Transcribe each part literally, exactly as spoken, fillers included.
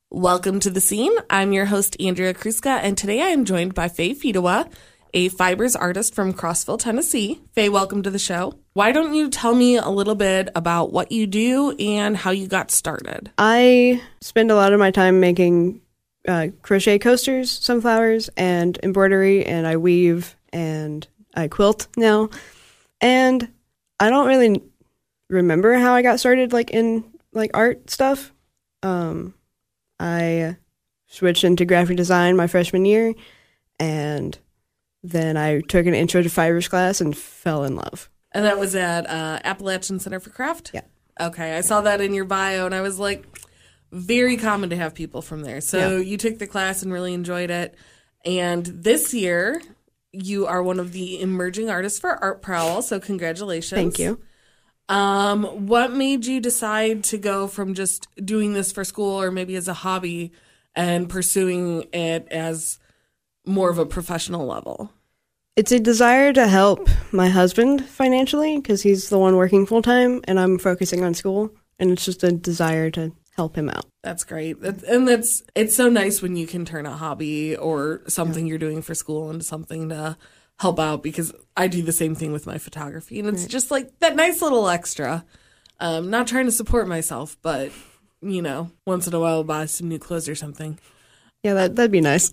Welcome to The Scene. I'm your host, Andrea Kruska, and today I am joined by Faye Fedewa, a fibers artist from Crossville, Tennessee. Faye, welcome to the show. Why don't you tell me a little bit about what you do and how you got started? I spend a lot of my time making uh, crochet coasters, sunflowers, and embroidery, and I weave and I quilt now. And I don't really remember how I got started, like in like art stuff. Um, I switched into graphic design my freshman year, and then I took an intro to fibers class and fell in love. And that was at uh, Appalachian Center for Craft? Yeah. Okay, I saw that in your bio, and I was like, very common to have people from there. So Yeah. you took the class and really enjoyed it. And this year, you are one of the emerging artists for Art Prowl, so congratulations. Thank you. Um, what made you decide to go from just doing this for school or maybe as a hobby and pursuing it as more of a professional level? It's a desire to help my husband financially because he's the one working full time and I'm focusing on school, and it's just a desire to help him out. That's great. That's, and that's it's so nice when you can turn a hobby or something yeah. you're doing for school into something to help out, because I do the same thing with my photography, and it's right. just like that nice little extra. Um, not trying to support myself, but, you know, once in a while I'll buy some new clothes or something. Yeah, that, that'd be nice.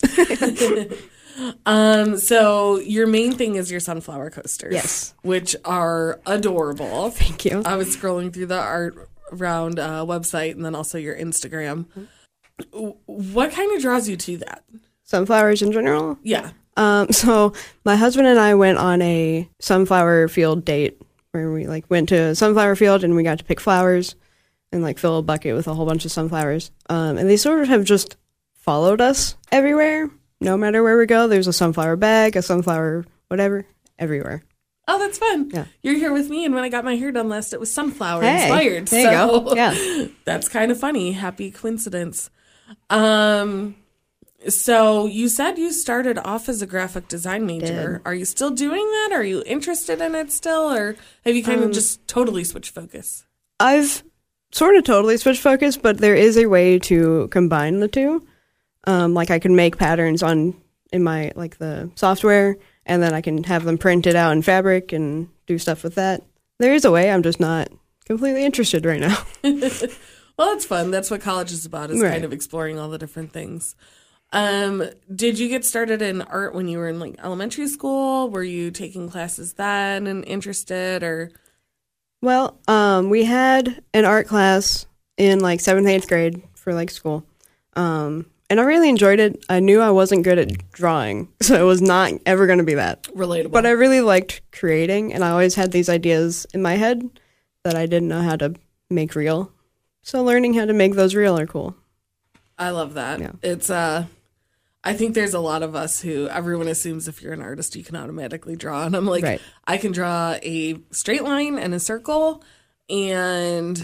um, so your main thing is your sunflower coasters. Yes. Which are adorable. Thank you. I was scrolling through the Art Round uh, website and then also your Instagram. Mm-hmm. What kind of draws you to that? Sunflowers in general? Yeah. Um, so my husband and I went on a sunflower field date where we like went to a sunflower field and we got to pick flowers and like fill a bucket with a whole bunch of sunflowers. Um, and they sort of have just followed us everywhere. No matter where we go, there's a sunflower bag, a sunflower whatever, everywhere. Oh, that's fun. Yeah. You're here with me, and when I got my hair done last, it was sunflower hey, inspired. There so you go. Yeah. That's kind of funny. Happy coincidence. Um, so you said you started off as a graphic design major. Did. Are you still doing that? Are you interested in it still, or have you kind um, of just totally switched focus? I've sort of totally switched focus, but there is a way to combine the two. Um, like I can make patterns on in my like the software, and then I can have them printed out in fabric and do stuff with that. There is a way. I'm just not completely interested right now. Well, it's fun. That's what college is about, is right. kind of exploring all the different things. Um, did you get started in art when you were in like elementary school? Were you taking classes then and interested, or? Well, um, we had an art class in like seventh, eighth grade for like school. Um, and I really enjoyed it. I knew I wasn't good at drawing, so it was not ever going to be that. Relatable. But I really liked creating, and I always had these ideas in my head that I didn't know how to make real. So learning how to make those real are cool. I love that. Yeah. It's, uh, I think there's a lot of us who everyone assumes if you're an artist, you can automatically draw. And I'm like, right. I can draw a straight line and a circle and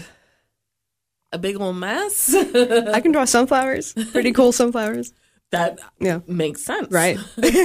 a big old mess. I can draw sunflowers. Pretty cool sunflowers. That yeah. makes sense. Right.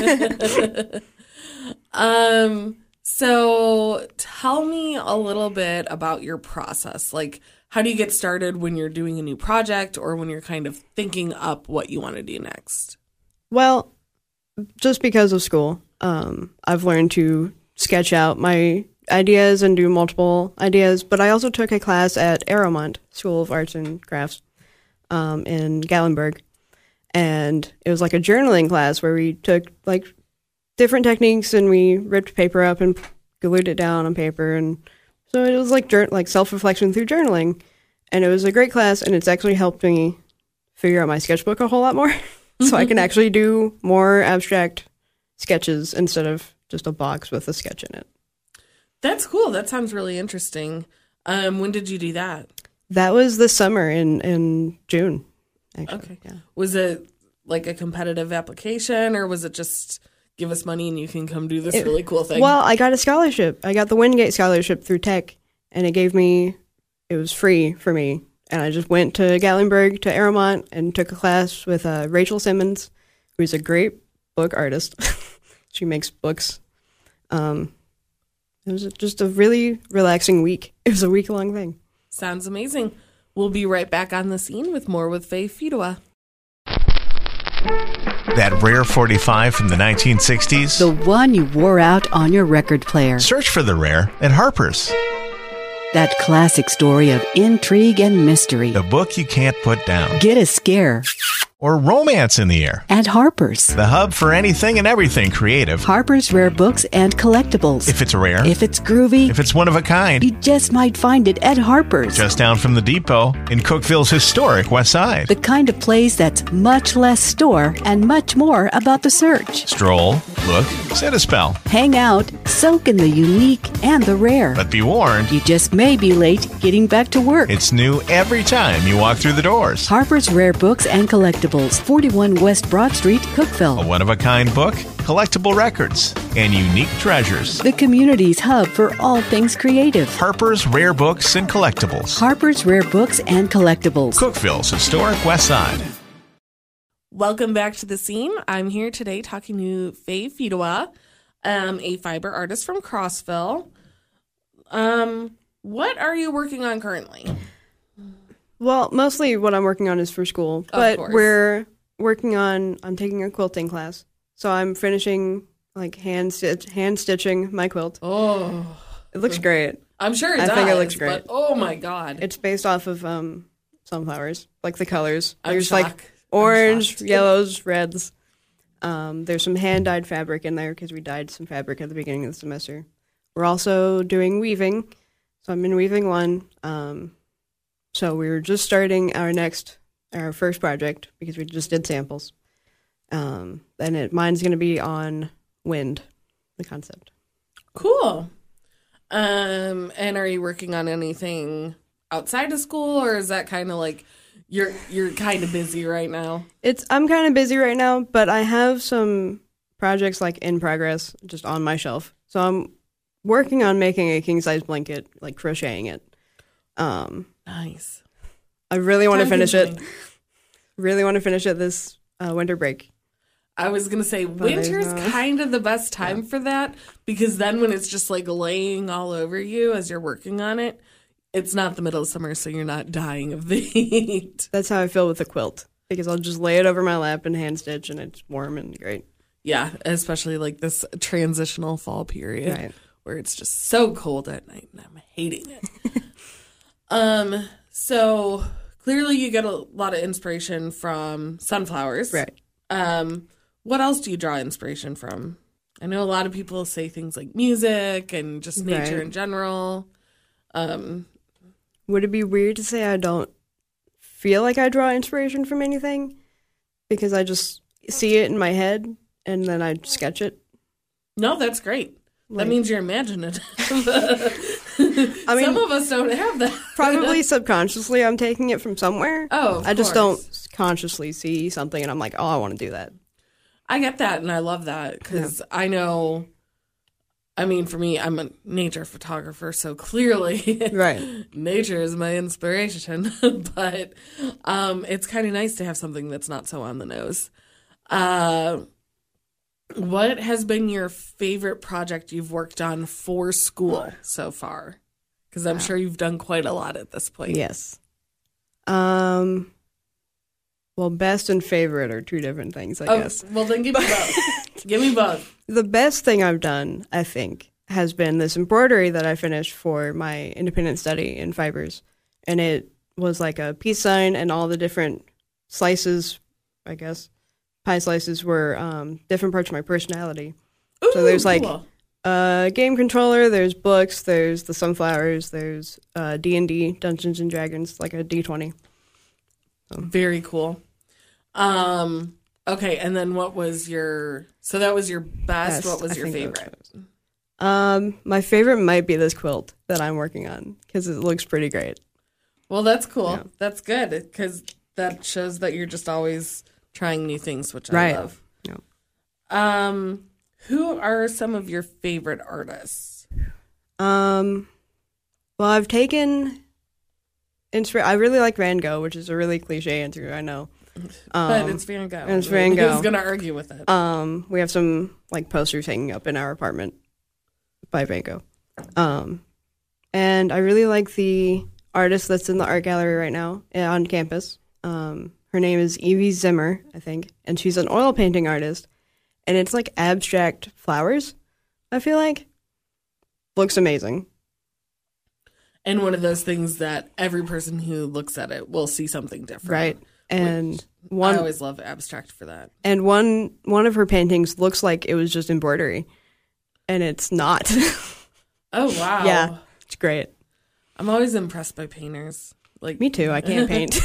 um. So tell me a little bit about your process. Like, how do you get started when you're doing a new project or when you're kind of thinking up what you want to do next? Well, just because of school, um, I've learned to sketch out my ideas and do multiple ideas, but I also took a class at Aeromont School of Arts and Crafts um, in Gatlinburg, and it was like a journaling class where we took like different techniques and we ripped paper up and glued it down on paper, and so it was like like self-reflection through journaling, and it was a great class, and it's actually helped me figure out my sketchbook a whole lot more. So I can actually do more abstract sketches instead of just a box with a sketch in it. That's cool. That sounds really interesting. Um, when did you do that? That was this summer in, in June, actually. Okay. Yeah. Was it like a competitive application, or was it just give us money and you can come do this it, really cool thing? Well, I got a scholarship. I got the Wingate scholarship through Tech, and it gave me, it was free for me. And I just went to Gatlinburg, to Aeromont, and took a class with uh, Rachel Simmons, who's a great book artist. She makes books. Um, it was just a really relaxing week. It was a week-long thing. Sounds amazing. We'll be right back on The Scene with more with Faye Fedewa. That rare forty-five from the nineteen sixties? The one you wore out on your record player. Search for the rare at Harper's. That classic story of intrigue and mystery. The book you can't put down. Get a scare. Or romance in the air. At Harper's. The hub for anything and everything creative. Harper's Rare Books and Collectibles. If it's rare. If it's groovy. If it's one of a kind. You just might find it at Harper's. Just down from the depot in Cookeville's historic West Side. The kind of place that's much less store and much more about the search. Stroll, look, set a spell. Hang out, soak in the unique and the rare. But be warned. You just may be late getting back to work. It's new every time you walk through the doors. Harper's Rare Books and Collectibles. forty-one West Broad Street, Cookeville. A one-of-a-kind book, collectible records, and unique treasures. The community's hub for all things creative. Harper's Rare Books and Collectibles. Harper's Rare Books and Collectibles. Cookeville's historic West Side. Welcome back to the scene. I'm here today talking to Faye Fidowa, um, a fiber artist from Crossville. Um, what are you working on currently? Well, mostly what I'm working on is for school, but we're working on, I'm taking a quilting class. So I'm finishing like hand stitch, hand stitching my quilt. Oh, it looks great. I'm sure it I does. think it looks great. But, oh my God. It's based off of um, sunflowers, like the colors. I'm There's shocked. like orange, yellows, reds. Um, there's some hand dyed fabric in there because we dyed some fabric at the beginning of the semester. We're also doing weaving. So I'm in weaving one. Um, So we were just starting our next, our first project because we just did samples. Um, and it, mine's going to be on wind, the concept. Cool. Um, and are you working on anything outside of school, or is that kind of like you're you're kind of busy right now? It's I'm kind of busy right now, but I have some projects like in progress, just on my shelf. So I'm working on making a king size blanket, like crocheting it. Um, Nice. I really want to Time finish it. consuming. Really want to finish it this uh, winter break. I was going to say winter's no. kind of the best time Yeah. for that, because then when it's just like laying all over you as you're working on it, it's not the middle of summer, so you're not dying of the heat. That's how I feel with the quilt because I'll just lay it over my lap and hand stitch and it's warm and great. Yeah, especially like this transitional fall period Right. where it's just so cold at night and I'm hating it. um, so clearly you get a lot of inspiration from sunflowers. Right. Um, what else do you draw inspiration from? I know a lot of people say things like music and just nature Right. in general. Um, Would it be weird to say I don't feel like I draw inspiration from anything? Because I just see it in my head and then I sketch it. no, that's great. Like- that means you're imaginative. I mean, Some of us don't have that. probably subconsciously I'm taking it from somewhere. Oh, of I just course. don't consciously see something and I'm like, oh, I want to do that. I get that, and I love that because I know, I mean, for me, I'm a nature photographer, so clearly Right. nature is my inspiration, but um, it's kind of nice to have something that's not so on the nose. Uh, what has been your favorite project you've worked on for school so far? Because I'm sure you've done quite a lot at this point. Yes. Um. Well, best and favorite are two different things, I Oh, guess. well, then give me both. Give me both. The best thing I've done, I think, has been this embroidery that I finished for my independent study in fibers. And it was like a peace sign, and all the different slices, I guess, pie slices were um, different parts of my personality. Ooh, So there's like cool. a game controller, there's books, there's the sunflowers, there's uh, D and D, Dungeons and Dragons, like a D twenty. Very cool. Um, okay, and then what was your, so that was your best, Best, what was I your think that was favorite? Um, my favorite might be this quilt that I'm working on because it looks pretty great. Well, that's cool. Yeah. That's good because that shows that you're just always trying new things, which I Right. love. Yeah. Um, who are some of your favorite artists? Um, well, I've taken inspir- I really like Van Gogh, which is a really cliche answer, I know. Um, but it's Van Gogh. it's Van Gogh. Who's going to argue with it? Um, we have some like posters hanging up in our apartment by Van Gogh. Um, and I really like the artist that's in the art gallery right now uh, on campus. Um, Her name is Evie Zimmer, I think, and she's an oil painting artist. And it's like abstract flowers, I feel like. Looks amazing. And one of those things that every person who looks at it will see something different. Right. And one, I always love abstract for that. And one one of her paintings looks like it was just embroidery. And it's not. Oh, wow. Yeah, it's great. I'm always impressed by painters. Like Me too, I can't paint.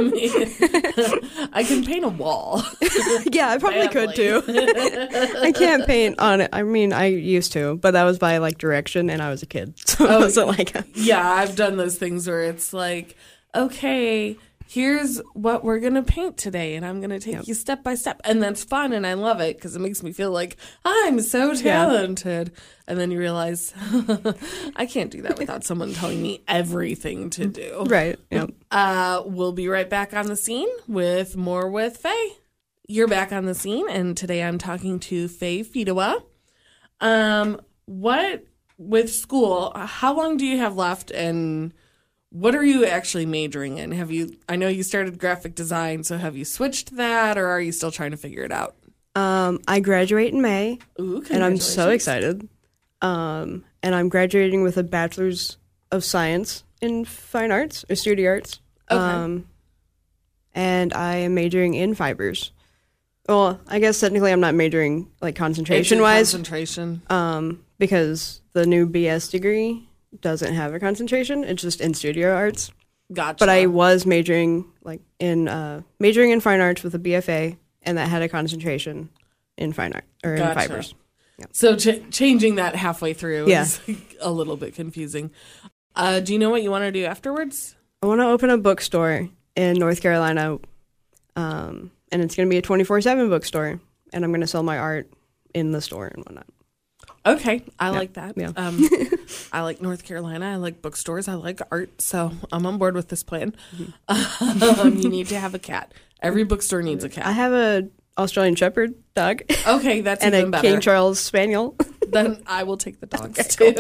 I can paint a wall. Yeah, I probably could too. I can't paint on it. I mean, I used to, but that was by like direction and I was a kid. So Oh, it wasn't like a, Yeah, I've done those things where it's like, okay, here's what we're going to paint today, and I'm going to take Yep. you step by step. And that's fun, and I love it because it makes me feel like I'm so talented. And then you realize, I can't do that without someone telling me everything to do. right. Yep. Uh, we'll be right back on the scene with more with Faye. You're back on the scene, and today I'm talking to Faye Fidawa. Um, what, with school, how long do you have left, and what are you actually majoring in? Have you, I know you started graphic design, so have you switched that, or are you still trying to figure it out? Um, I graduate in May, Ooh, and I'm so congratulations. excited. Um, and I'm graduating with a bachelor's of science in fine arts or studio arts. Okay. Um, and I am majoring in fibers. Well, I guess technically I'm not majoring like It's in concentration wise, concentration. um, because the new B S degree doesn't have a concentration. It's just in studio arts. Gotcha. But I was majoring like in uh, majoring in fine arts with a B F A, and that had a concentration in fine art or in Gotcha. fibers. So ch- changing that halfway through Yeah. is a little bit confusing. Uh, do you know what you want to do afterwards? I want to open a bookstore in North Carolina, um, and it's going to be a twenty-four seven bookstore, and I'm going to sell my art in the store and whatnot. Okay, I like that. yeah. Um, I like North Carolina. I like bookstores. I like art. So I'm on board with this plan. Um, you need to have a cat. Every bookstore needs a I cat. have a Australian Shepherd dog Okay, that's and even a better. King Charles Spaniel. Then I will take the dogs too.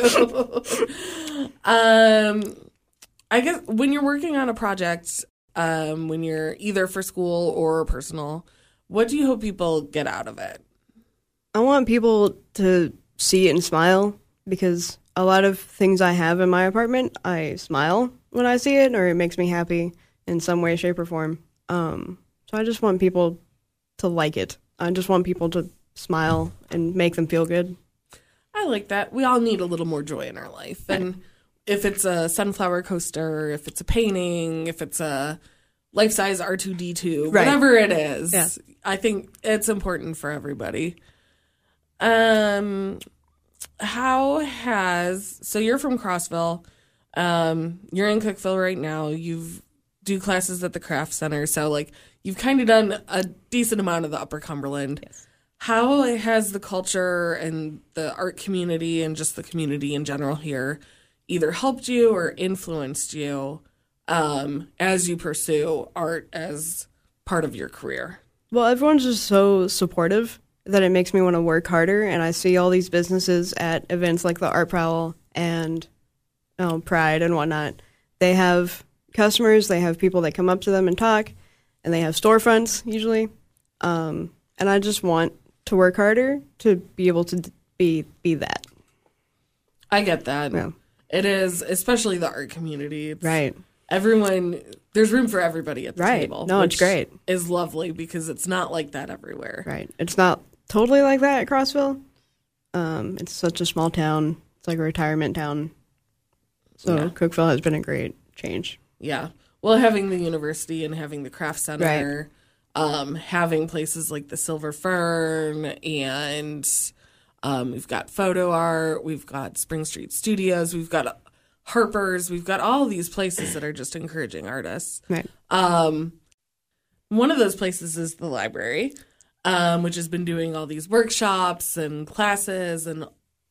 um, I guess when you're working on a project, um, when you're either for school or personal, what do you hope people get out of it? I want people to see it and smile, because a lot of things I have in my apartment, I smile when I see it, or it makes me happy in some way, shape, or form. Um, so I just want people to like it. I just want people to smile and make them feel good. I like that. We all need a little more joy in our life. And if it's a sunflower coaster, if it's a painting, if it's a life-size R two D two, Right. whatever it is, Yeah. I think it's important for everybody. Um, how has, so you're from Crossville, um, you're in Cookeville right now, you've do classes at the Craft Center, so like you've kind of done a decent amount of the Upper Cumberland. Yes. How has the culture and the art community and just the community in general here either helped you or influenced you um, as you pursue art as part of your career? Well, everyone's just so supportive that it makes me want to work harder, and I see all these businesses at events like the Art Prowl and um, Pride and whatnot. They have customers, they have people that come up to them and talk, and they have storefronts usually. Um, and I just want to work harder to be able to d- be be that. I get that. Yeah. It is, especially the art community. It's, Right. Everyone, there's room for everybody at the Right. table. No, it's which great. Is lovely because it's not like that everywhere. Right. It's not totally like that at Crossville. Um, it's such a small town. It's like a retirement town. So Yeah. Cookeville has been a great change. Yeah. Well, having the university and having the craft center, um, having places like the Silver Fern, and um, we've got photo art, we've got Spring Street Studios, we've got Harper's, we've got all these places that are just encouraging artists. Right. Um, one of those places is the library, um, which has been doing all these workshops and classes and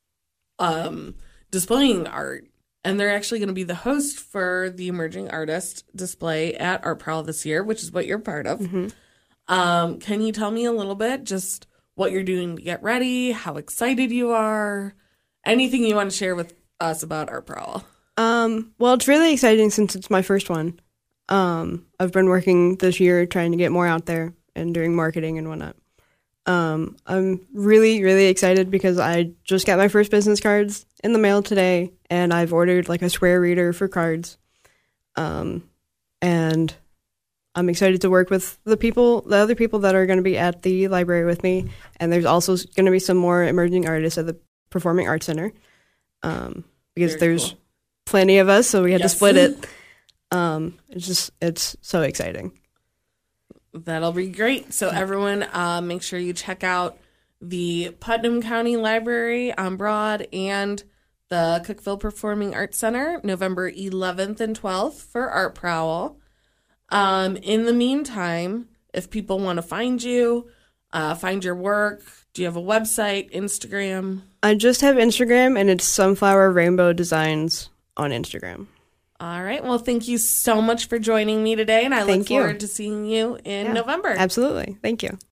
um, displaying art. And they're actually going to be the host for the Emerging Artist display at Art Prowl this year, which is what you're part of. Mm-hmm. Um, can you tell me a little bit just what you're doing to get ready, how excited you are, anything you want to share with us about Art Prowl? Um, well, it's really exciting since it's my first one. Um, I've been working this year trying to get more out there and doing marketing and whatnot. Um, I'm really, really excited because I just got my first business cards in the mail today, and I've ordered like a square reader for cards. Um, and I'm excited to work with the people, the other people that are going to be at the library with me. And there's also going to be some more emerging artists at the Performing Arts Center, um, because Very there's cool. plenty of us, so we had Yes. to split it. Um, it's just, it's so exciting. That'll be great. So everyone, uh, make sure you check out the Putnam County Library on Broad and the Cookeville Performing Arts Center, November eleventh and twelfth for Art Prowl. Um, in the meantime, if people want to find you, uh, find your work, do you have a website, Instagram? I just have Instagram, and it's Sunflower Rainbow Designs on Instagram. All right. Well, thank you so much for joining me today, and I Thank look you. forward to seeing you in Yeah, November. Absolutely. Thank you.